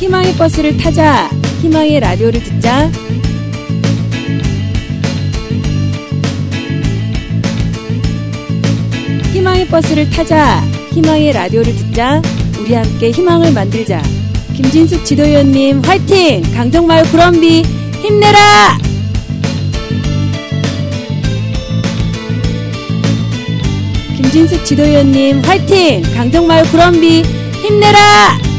희망의 버스를 타자. 희망의 라디오를 듣자. 희망의 버스를 타자. 희망의 라디오를 듣자. 우리 함께 희망을 만들자. 김진숙 지도위원님 화이팅! 강정마을 구럼비 힘내라! 김진숙 지도위원님 화이팅! 강정마을 구럼비 힘내라!